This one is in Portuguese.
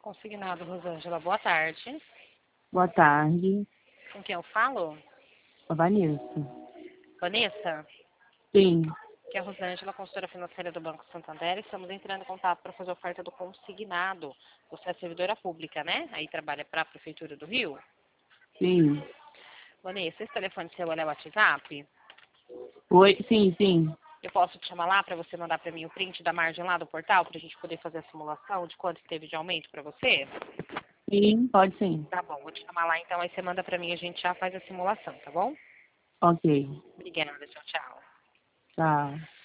Consignado, Rosângela, boa tarde. Boa tarde, Com quem eu falo? a Vanessa. Vanessa, Sim, que é a Rosângela, consultora financeira do Banco Santander. Estamos entrando em contato para fazer a oferta do consignado. Você é servidora pública, né? Aí trabalha para a Prefeitura do Rio. sim. Vanessa, esse telefone seu é o WhatsApp? Oi, sim. Eu posso te chamar lá para você mandar para mim o print da margem lá do portal para a gente poder fazer a simulação de quanto que teve de aumento para você? Sim, pode sim. Tá bom, vou te chamar lá então, aí você manda para mim e a gente já faz a simulação, tá bom? Ok, Obrigada, tchau, tchau. tá.